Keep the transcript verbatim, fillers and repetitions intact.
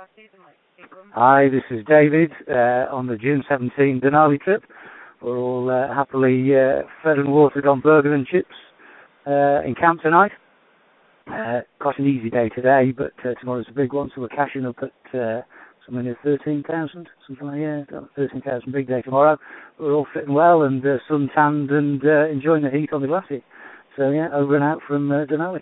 Hi, this is David uh, on the June seventeenth Denali trip. We're all uh, happily uh, fed and watered on burger and chips uh, in camp tonight. Uh, quite an easy day today, but uh, tomorrow's a big one, so we're cashing up at uh, something like thirteen thousand, something like that. thirteen thousand, big day tomorrow. We're all fitting well and uh, sun-tanned and uh, enjoying the heat on the glacier. So yeah, over and out from uh, Denali.